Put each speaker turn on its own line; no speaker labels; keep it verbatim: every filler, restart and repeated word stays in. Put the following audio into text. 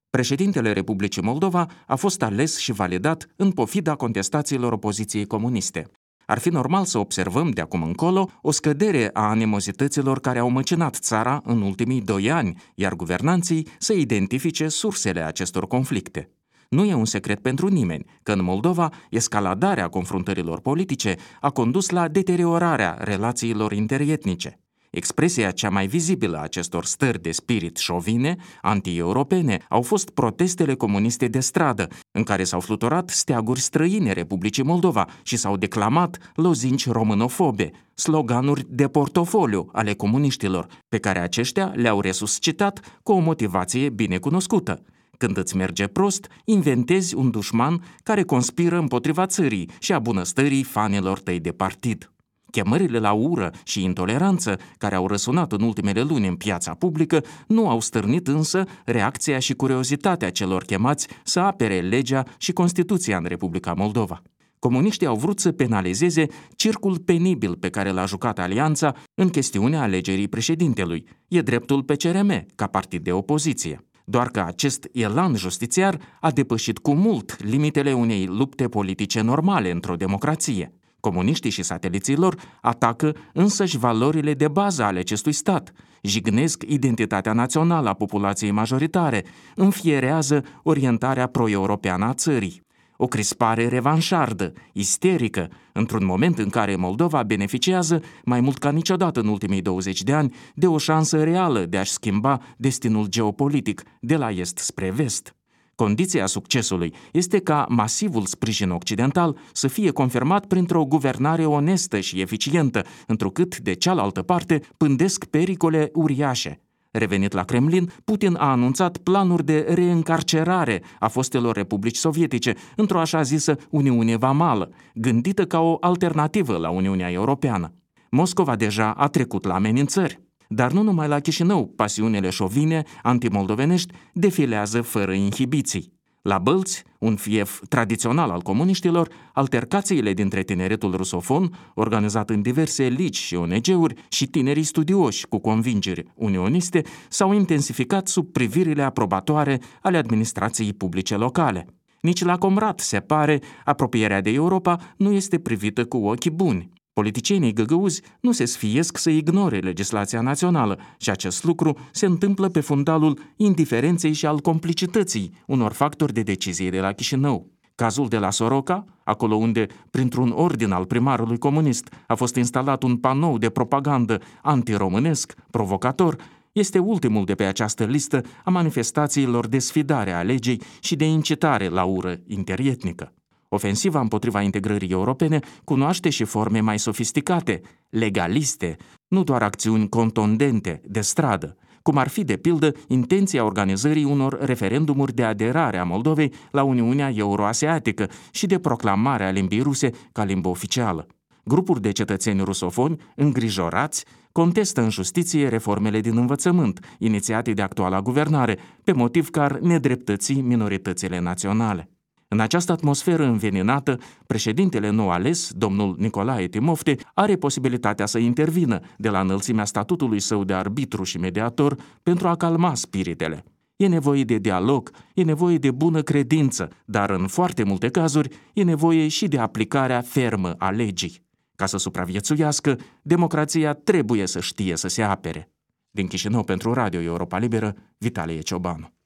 Președintele Republicii Moldova a fost ales și validat în pofida contestațiilor opoziției comuniste. Ar fi normal să observăm de acum încolo o scădere a animozităților care au măcinat țara în ultimii doi ani, iar guvernanții să identifice sursele acestor conflicte. Nu e un secret pentru nimeni că în Moldova escaladarea confruntărilor politice a condus la deteriorarea relațiilor interetnice. Expresia cea mai vizibilă a acestor stări de spirit șovine, anti-europene, au fost protestele comuniste de stradă, în care s-au fluturat steaguri străine Republicii Moldova și s-au declamat lozinci românofobe, sloganuri de portofoliu ale comuniștilor, pe care aceștia le-au resuscitat cu o motivație bine cunoscută. Când îți merge prost, inventezi un dușman care conspiră împotriva țării și a bunăstării fanilor tăi de partid. Chemările la ură și intoleranță, care au răsunat în ultimele luni în piața publică, nu au stârnit însă reacția și curiozitatea celor chemați să apere legea și Constituția în Republica Moldova. Comuniștii au vrut să penalizeze circul penibil pe care l-a jucat alianța în chestiunea alegerii președintelui. E dreptul P C R M ca partid de opoziție. Doar că acest elan justițiar a depășit cu mult limitele unei lupte politice normale într-o democrație. Comuniștii și sateliții lor atacă însăși valorile de bază ale acestui stat, jignesc identitatea națională a populației majoritare, înfierează orientarea pro-europeană a țării. O crispare revanșardă, isterică, într-un moment în care Moldova beneficiază, mai mult ca niciodată în ultimii douăzeci de ani, de o șansă reală de a-și schimba destinul geopolitic de la est spre vest. Condiția succesului este ca masivul sprijin occidental să fie confirmat printr-o guvernare onestă și eficientă, întrucât, de cealaltă parte, pândesc pericole uriașe. Revenit la Kremlin, Putin a anunțat planuri de reîncarcerare a fostelor republici sovietice într-o așa zisă Uniune Vamală, gândită ca o alternativă la Uniunea Europeană. Moscova deja a trecut la amenințări. Dar nu numai la Chișinău, pasiunile șovine, antimoldovenești, defilează fără inhibiții. La Bălți, un fief tradițional al comuniștilor, altercațiile dintre tineretul rusofon, organizat în diverse ligi și O N G-uri, și tinerii studioși cu convingeri unioniste, s-au intensificat sub privirile aprobatoare ale administrației publice locale. Nici la Comrat, se pare, apropierea de Europa nu este privită cu ochi buni. Politicienii găgăuzi nu se sfiesc să ignore legislația națională și acest lucru se întâmplă pe fundalul indiferenței și al complicității unor factori de decizie de la Chișinău. Cazul de la Soroca, acolo unde, printr-un ordin al primarului comunist, a fost instalat un panou de propagandă antiromânesc, provocator, este ultimul de pe această listă a manifestațiilor de sfidare a legii și de incitare la ură interietnică. Ofensiva împotriva integrării europene cunoaște și forme mai sofisticate, legaliste, nu doar acțiuni contundente de stradă, cum ar fi, de pildă, intenția organizării unor referendumuri de aderare a Moldovei la Uniunea Euroasiatică și de proclamarea limbii ruse ca limbă oficială. Grupuri de cetățeni rusofoni, îngrijorați, contestă în justiție reformele din învățământ, inițiate de actuala guvernare, pe motiv că ar nedreptăți minoritățile naționale. În această atmosferă înveninată, președintele nou ales, domnul Nicolae Timofte, are posibilitatea să intervină de la înălțimea statutului său de arbitru și mediator pentru a calma spiritele. E nevoie de dialog, e nevoie de bună credință, dar în foarte multe cazuri e nevoie și de aplicarea fermă a legii. Ca să supraviețuiască, democrația trebuie să știe să se apere. Din Chișinău pentru Radio Europa Liberă, Vitalie Ciobanu.